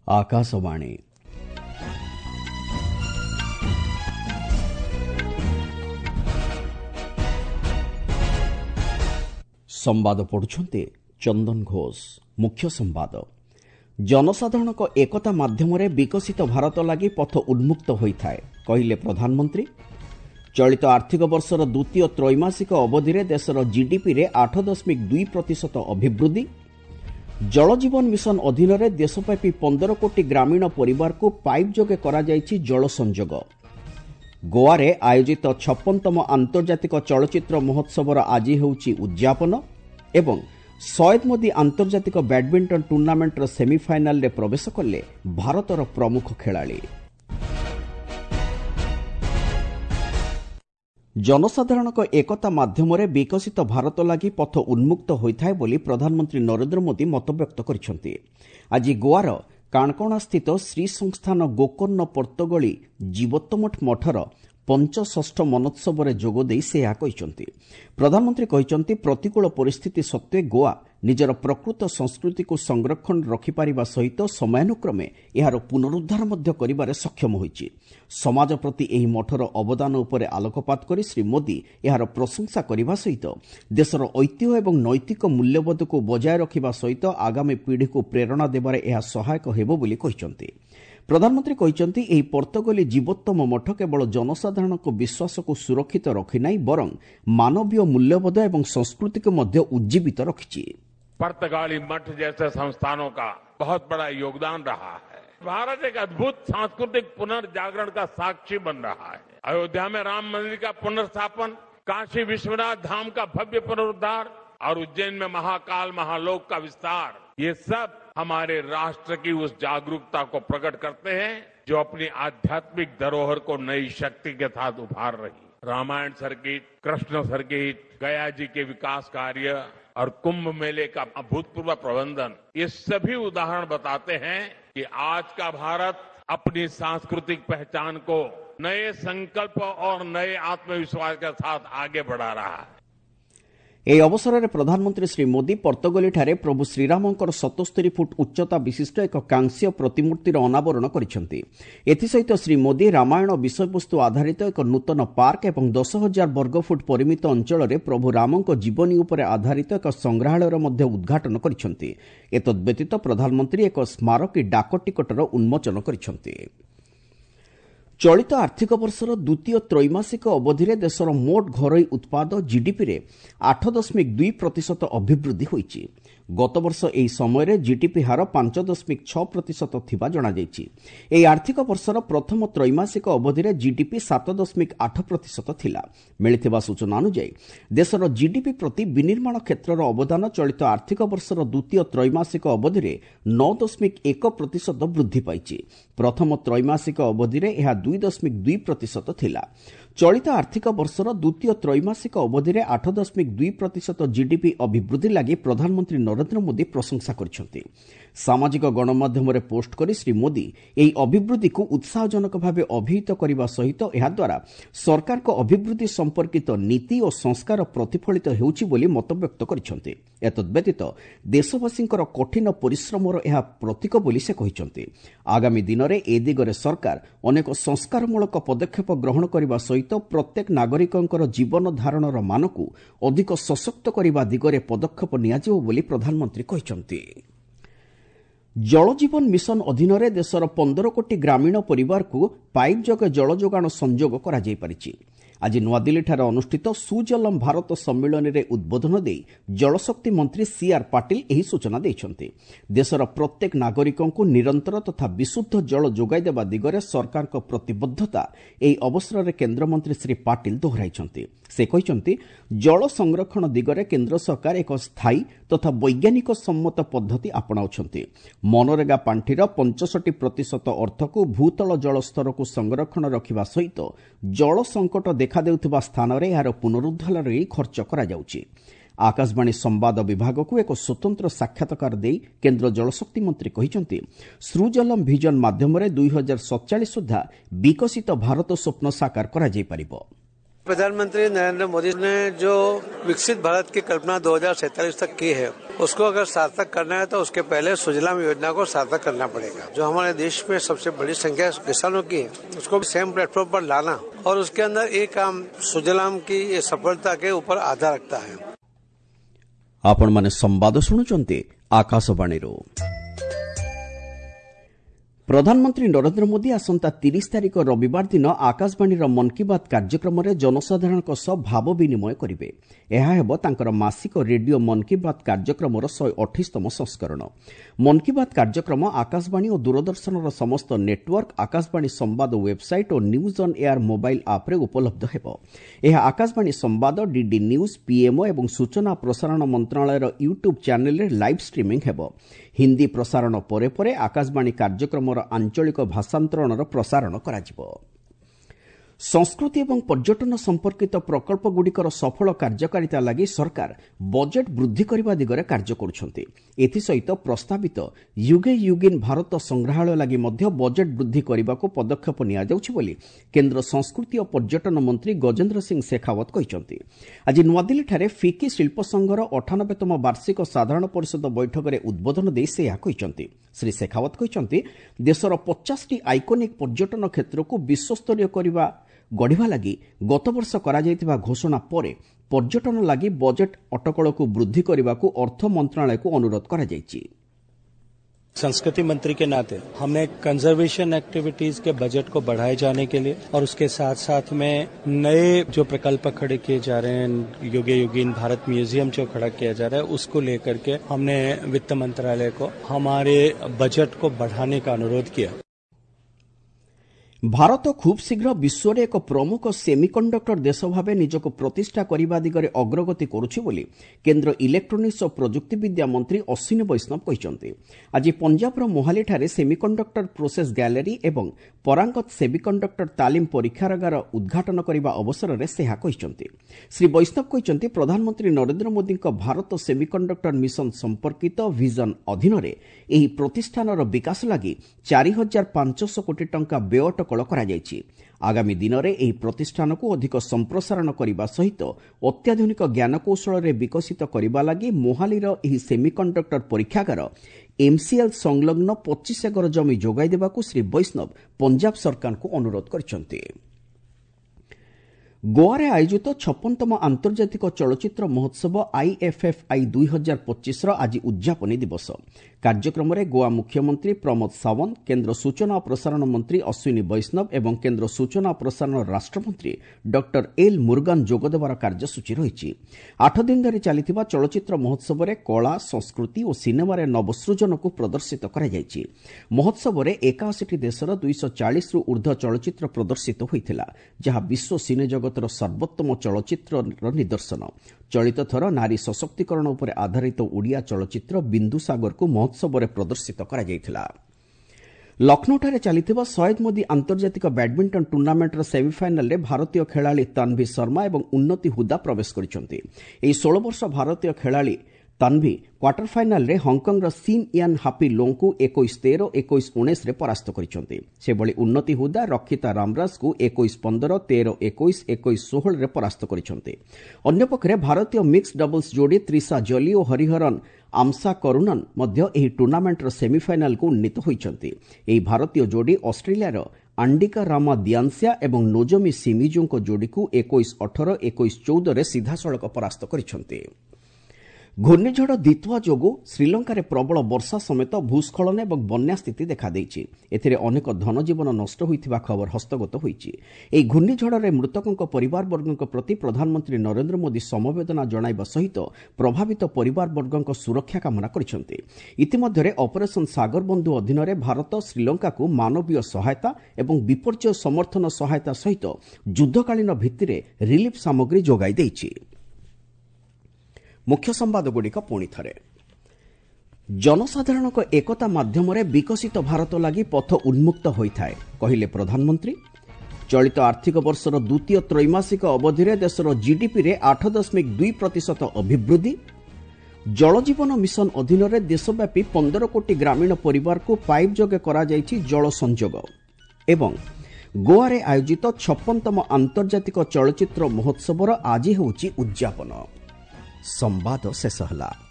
आकाशवाणी संवाद पढ़ुछन्ते चंदन घोष। मुख्य संवाद जनसाधारण एकता माध्यम विकसित भारत लगी पथ उन्मुक्त होता है कहले प्रधानमंत्री। चलित आर्थिक वर्षर द्वितीय त्रैमासिक अवधि में देशर जीडीपी रे 8.2% अभिवृद्धि। जल जीवन मिशन अधीन रे देशव्यापी 15 कोटी ग्रामीण परिवार को पाइप जोगे करा जायछि जल संजोग। गोवा रे आयोजित 56तम आंतर्जातिक चलचित्र महोत्सवर आज हेउछि उद्यापन एवं सैयद मोदी आंतर्जातिक बैडमिंटन टूर्नामेंटर सेमिफाइनाल रे प्रवेश कले भारतर प्रमुख खेलाड़ी। जनसाधारण एकता माध्यम विकसित भारत लगी पथ उन्मुक्त होता है बोली प्रधानमंत्री नरेंद्र मोदी मतव्यक्त करिसेंति। आज गोवार काणकणा स्थित श्री संस्थान गोकर्ण पर्तगली जीवोत्तमठ मठर 65 मनोत्सव जोगदे से कहते। प्रधानमंत्री कहते प्रतिकूल परिस्थिति सत्वे गोवा निजर प्रकृत संस्कृति को संरक्षण रखिपारिबा सहित समयानुक्रमे यार पुनरुद्धार मध्य करिबारे सक्षम होइछि। समाज प्रति एही मठर अवदान उपरे आलोकपात करी श्री मोदी यार प्रशंसा करिबा सहित देशर ऐतिह्य एवं नैतिक मूल्यबोध को बजाय रखिबा सहित आगामी पीढ़ी को प्रेरणा देबारे यह सहायक हेबो बोली कहिसंति। प्रधानमंत्री कहते यह पर्तगली जीवोत्तम मठ केवल जनसाधारण विश्वास को सुरक्षित रखिनाई बरं मानवीय मूल्यबोध एवं संस्कृति को मध्य उज्जीवित रखिछि। पर्तगाली मठ जैसे संस्थानों का बहुत बड़ा योगदान रहा है। भारत एक अद्भुत सांस्कृतिक पुनर्जागरण का साक्षी बन रहा है। अयोध्या में राम मंदिर का पुनर्स्थापन, काशी विश्वनाथ धाम का भव्य पुनरुद्धार और उज्जैन में महाकाल महालोक का विस्तार, ये सब हमारे राष्ट्र की उस जागरूकता को प्रकट करते हैं जो अपनी आध्यात्मिक धरोहर को नई शक्ति के साथ उभार रही। रामायण सर्किट, कृष्ण सर्किट, गया जी के विकास कार्य और कुंभ मेले का अभूतपूर्व प्रबंधन, ये सभी उदाहरण बताते हैं कि आज का भारत अपनी सांस्कृतिक पहचान को नए संकल्प और नए आत्मविश्वास के साथ आगे बढ़ा रहा है। ଏହି ଅବସରରେ ପ୍ରଧାନମନ୍ତ୍ରୀ ଶ୍ରୀ ମୋଦି ପର୍ତ୍ତଗଲିଠାରେ ପ୍ରଭୁ ଶ୍ରୀରାମଙ୍କର 77 ଫୁଟ ଉଚ୍ଚତା ବିଶିଷ୍ଟ ଏକ କାଂସ୍ୟ ପ୍ରତିମୂର୍ତ୍ତିର ଅନାବରଣ କରିଛନ୍ତି। ଏଥିସହିତ ଶ୍ରୀ ମୋଦି ରାମାୟଣ ବିଷୟବସ୍ତୁ ଆଧାରିତ ଏକ ନୂତନ ପାର୍କ ଏବଂ 10,000 ବର୍ଗଫୁଟ ପରିମିତ ଅଞ୍ଚଳରେ ପ୍ରଭୁ ରାମଙ୍କ ଜୀବନୀ ଉପରେ ଆଧାରିତ ଏକ ସଂଗ୍ରହାଳୟର ମଧ୍ୟ ଉଦ୍ଘାଟନ କରିଛନ୍ତି। ଏତଦ୍ବ୍ୟତୀତ ପ୍ରଧାନମନ୍ତ୍ରୀ ଏକ ସ୍ମାରକୀ ଡାକ ଟିକଟର ଉନ୍ମୋଚନ କରିଛନ୍ତି। चलित आर्थिक वर्षर द्वितीय त्रैमासिक अवधि में देशर मोट घरोई उत्पाद जीडीपी रे 8.2% अभिवृद्धि होइछि। गत वर्ष एही समय जीडीपी हार 5.6% थिबा जणा जाइछि। एही आर्थिक वर्षर प्रथम त्रैमासिक अवधि में जीडीपी 7.8% थिला। मिलिथिबा सूचना अनुसार देशर जीडीपी प्रति विनिर्माण क्षेत्रर अवदान चलित आर्थिक वर्षर द्वितीय त्रैमासिक अवधि में 9.1% वृद्धि पाइछि। प्रथम त्रैमासिक अवधि में यह 2.2% थिला। चलित आर्थिक वर्षर द्वितीय त्रैमासिक अवधि में 8.2% जीडीपी अभिवृद्धि लगी प्रधानमंत्री नरेंद्र मोदी प्रशंसा करिसेंति। सामाजिक गणमाध्यम पोस्ट करी श्री मोदी एही अभिवृद्धि को उत्साहजनक भाव अभिहित करने सहित एहाद्वारा सरकार को अभिवृद्धि संपर्कित नीति और संस्कार प्रतिफलित हेउछि बोली मतव्यक्त करिसेंति। एतद्व्यतीत देशवासींकर कठिन परिश्रमर यह प्रतीक बोली से कहिसेंति। आगामी दिन में ए दिगरे सरकार अनेक संस्कारमूलक पदक्षेप ग्रहण करने सहित प्रत्येक नागरिकंकर जीवन धारणर मान को अधिक सशक्त करने दिगरे पदक्षेप नियाजिब बोली प्रधानमंत्री कहिसेंति। जल जीवन मिशन अधीन रे देशर 15 कोटी ग्रामीण परिवार को पाइप जोगे जल जोगाण संजोग करा जाई परिछि। आज नुआदिल्लीଠାରେ अनुष्ठित सुजलम भारत सम्मेलन में उद्बोधन दे जलशक्ति मंत्री सीआर पाटिल एही सूचना दैछन्ति। देशर प्रत्येक नागरिकों को निरंतर तथा विशुद्ध जल जोगाई देबा दिगरे सरकार को प्रतिबद्धता एही अवसर में केंद्रमंत्री श्री पाटिल दोहराइछन्ति। से कहिसंति जल संरक्षण दिगरे केंद्र सरकार एक स्थायी तथा वैज्ञानिक सम्मत पद्धति अपनाउछन्ति। मनरेगा पांठिर 65% अर्थ को भूतल जल स्तर को संरक्षण रखिबा सहित जल संकट देखा देउथिबा स्थान रे यार पुनरुद्धार रे खर्च करा जाउछि। आकाशवाणी संवाद विभाग को एक स्वतंत्र साक्षात्कार दे केंद्र जलशक्ति मंत्री कहिसंति सृजलम विजन माध्यम रे 2047 सुधा विकसित भारत स्वप्न साकार करा जाई परिबो। प्रधानमंत्री नरेंद्र मोदी ने जो विकसित भारत की कल्पना 2047 तक की है, उसको अगर सार्थक करना है तो उसके पहले सुजलाम योजना को सार्थक करना पड़ेगा। जो हमारे देश में सबसे बड़ी संख्या किसानों की है, उसको सेम प्लेटफॉर्म पर लाना और उसके अंदर एक काम सुजलाम की ये सफलता के ऊपर आधार रखता है। आपण माने संवाद शुणुचंती आकाशवाणी। प्रधानमंत्री नरेंद्र मोदी आसंता 30 तारिख रविवार दिन आकाशवाणी मन की बात कार्यक्रम में जनसाधारण भाव विनिमय करेंगे। यह हेब तांकर मासिक रेडियो मन की बात कार्यक्रम 128तम संस्करण। मन की बात कार्यक्रम आकाशवाणी और दूरदर्शन समस्त नेटवर्क, आकाशवाणी संवाद वेबसाइट और न्यूज ऑन एयर मोबाइल आप उपलब्ध हेब। यह आकाशवाणी संवाद, डीडी न्यूज, पीएमओ और सूचना प्रसारण मंत्रालय यूट्यूब चैनल रे लाइव स्ट्रीमिंग हेब। हिंदी प्रसारण परे परे आकाशवाणी कार्यक्रम आंचलिक भाषांतरण प्रसारण कराजिबो। संस्कृति एवं पर्यटन संपर्कित प्रकल्पगुड़िकर सफल कार्यकारिता लगी सरकार बजेट वृद्धि करने दिगरे कार्य करुछंती। एथिसहित प्रस्तावित युगे युगिन भारत संग्रहालय लगी मध्य बजेट वृद्धि करने को पदक्षेप निया जाउछि बोली केंद्र संस्कृति और पर्यटन मंत्री गजेंद्र सिंह शेखावत कहिसंती। आज नुआदिल्ली ठारे फिकी शिल्प संघर 98तम वार्षिक साधारण परिषद बैठक में उद्बोधन दे से कहिसंती। श्री शेखावत कहिसंती देशर 50टी आइकोनिक पर्यटन क्षेत्र को विश्वस्तरीय करने गढ़ा लगी गत वर्ष करा जायतिबा घोषणा परे पर्यटन लगी बजेट अटकल को वृद्धि करने को अर्थ मंत्रालय को अनुरोध करा जायछि। संस्कृति मंत्री के नाते हमने कंजर्वेशन एक्टिविटीज के बजट को बढ़ाए जाने के लिए और उसके साथ साथ में नए जो प्रकल्प खड़े किए जा रहे हैं, युगे युगीन भारत म्यूजियम जो खड़ा किया जा रहा है, उसको लेकर के हमने वित्त मंत्रालय को हमारे बजट को बढ़ाने का अनुरोध किया। भारत खूब शीघ्र विश्व में एक प्रमुख सेमिकंडक्टर देश भाव निजक प्रतिष्ठा करने दिगरे अग्रगति करुछि बोली केंद्र इलेक्ट्रोनिक्स और प्रजुक्तिविद्या मंत्री अश्विनी वैष्णव कहिसंती। आज पंजाबर मोहाली ठारे सेमिकंडक्टर प्रोसेस गैलरी एवं परांगत सेमिकंडक्टर तालीम परीक्षागार उद्घाटन करने अवसर में से कहिसंती। श्री वैष्णव कहिसंती प्रधानमंत्री नरेंद्र मोदी भारत सेमिकंडक्टर मिशन संपर्कित विजन अधीन एही प्रतिष्ठानर विकास लगी 4500 कोटी टंका व्यय अटकल करा जायछि। आगामी दिन में एही प्रतिष्ठान को अधिक संप्रसारण करने सहित अत्याधुनिक ज्ञानकौशल रे विकसित करने लगी मोहालीर एही सेमिकंडक्टर परीक्षागार एमसीएल संलग्न 25 एकर जमी जोगाई देबाकू श्री वैष्णव पंजाब सरकार को अनुरोध करिसंती। गोवा रे आयोजित 56तम आंतर्जातिक चलचित्र महोत्सव आईएफएफआई 2025 आज उद्यापनी दिवस कार्यक्रम में गोवा मुख्यमंत्री प्रमोद सावंत, केंद्र सूचना और प्रसारण मंत्री अश्विनी वैष्णव एवं केंद्र सूचना और प्रसारण राष्ट्रमंत्री डॉक्टर एल मुरुगन जोगदेवार कार्यसूची रही। 8 दिन धरी चलिथिबा चलचित्र महोत्सव में कला, संस्कृति और सिनेमा रे नवसृजन को प्रदर्शित करा जायछि। महोत्सव में 81 देशर 240 रु ऊर्ध्व चलचित्र प्रदर्शित होइथिला, जहां विश्व सिने जगतर सर्वोत्तम चलचित्र निदर्शन। चलित थर नारी सशक्तिकरण उपर आधारित ओडिया चलचित्र बिंदुसागर को महोत्सव में प्रदर्शित करा जायथिला। लखनऊଠାରେ ଚାଲିଥିବା ସୟଦ ମୋଦି ଆନ୍ତର୍ଜାତିକ ବ୍ୟାଡମିଣ୍ଟନ ଟୁର୍ଣ୍ଣାମେଣ୍ଟର ସେମିଫାଇନାଲରେ ଭାରତୀୟ ଖେଳାଳି ତନ୍ଭୀ ଶର୍ମା ଏବଂ ଉନ୍ନତି ହୁଦା ପ୍ରବେଶ କରିଛନ୍ତି। ଏହି 16 ବର୍ଷ ଭାରତୀୟ ଖେଳାଳି ତନ୍ଭୀ କ୍ୱାର୍ଟର ଫାଇନାଲରେ ହଂକଂର ସିନ୍ ଇୟାନ୍ ହାପି ଲୋଙ୍କୁ 21-13, 21-19ରେ ପରାସ୍ତ କରିଛନ୍ତି। ସେଭଳି ଉନ୍ନତି ହୁଦା ରକ୍ଷିତା ରାମରାଜଙ୍କୁ 21-15, 13-21, 21-16ରେ ପରାସ୍ତ କରିଛନ୍ତି। ଅନ୍ୟପକ୍ଷରେ ଭାରତୀୟ ମିକ୍ସ ଡବଲ୍ସ ଯୋଡ଼ି ତ୍ରିଶା ଜଲି ଓ ହରିହରନ ଆମସା କରୁନନ୍ ମଧ୍ୟ ଏହି ଟୁର୍ଣ୍ଣାମେଣ୍ଟର ସେମିଫାଇନାଲକୁ ଉନ୍ନୀତ ହୋଇଛନ୍ତି। ଏହି ଭାରତୀୟ ଯୋଡ଼ି ଅଷ୍ଟ୍ରେଲିଆର ଆଣ୍ଡିକା ରାମା ଦିଆନ୍ସିଆ ଏବଂ ନୋଜୋମି ସିମିଜୁଙ୍କ ଯୋଡ଼ିକୁ 21-18, 21-14ରେ ସିଧାସଳଖ ପରାସ୍ତ କରିଛନ୍ତି। ଘୂର୍ଣ୍ଣିଝଡ଼ ଦିତ୍ୱା ଯୋଗୁଁ ଶ୍ରୀଲଙ୍କାରେ ପ୍ରବଳ ବର୍ଷା ସମେତ ଭୂସ୍ଖଳନ ଏବଂ ବନ୍ୟା ସ୍ଥିତି ଦେଖାଦେଇଛି। ଏଥିରେ ଅନେକ ଧନଜୀବନ ନଷ୍ଟ ହୋଇଥିବା ଖବର ହସ୍ତଗତ ହୋଇଛି। ଏହି ଘୂର୍ଣ୍ଣିଝଡ଼ରେ ମୃତକଙ୍କ ପରିବାରବର୍ଗଙ୍କ ପ୍ରତି ପ୍ରଧାନମନ୍ତ୍ରୀ ନରେନ୍ଦ୍ର ମୋଦି ସମବେଦନା ଜଣାଇବା ସହିତ ପ୍ରଭାବିତ ପରିବାରବର୍ଗଙ୍କ ସୁରକ୍ଷା କାମନା କରିଛନ୍ତି। ଇତିମଧ୍ୟରେ ଅପରେସନ ସାଗର ବନ୍ଧୁ ଅଧୀନରେ ଭାରତ ଶ୍ରୀଲଙ୍କାକୁ ମାନବୀୟ ସହାୟତା ଏବଂ ବିପର୍ଯ୍ୟୟ ସମର୍ଥନ ସହାୟତା ସହିତ ଯୁଦ୍ଧକାଳୀନ ଭିତ୍ତିରେ ରିଲିଫ ସାମଗ୍ରୀ ଯୋଗାଇ ଦେଇଛି। मुख्य संवादगुड़िक पुणी थे जनसाधारण एकता माध्यम विकसित भारत लगी पथ उन्मुक्त होता है कहले प्रधानमंत्री। चलित आर्थिक वर्षर द्वितीय त्रैमासिक अवधि में देशर जीडीपी रे 8.2% अभिवृद्धि। जलजीवन मिशन अधीन में देशव्यापी 15 कोटी ग्रामीण परिवार को पाइप जोगे करा जायछि जल संजोग। एवं ଗୋଆରେ ଆୟୋଜିତ 56ତମ ଆନ୍ତର୍ଜାତିକ ଚଳଚ୍ଚିତ୍ର ମହୋତ୍ସବର ଆଜି ହେଉଛି ଉଦ୍ଯାପନ। ସମ୍ବାଦ ଶେଷ ହେଲା।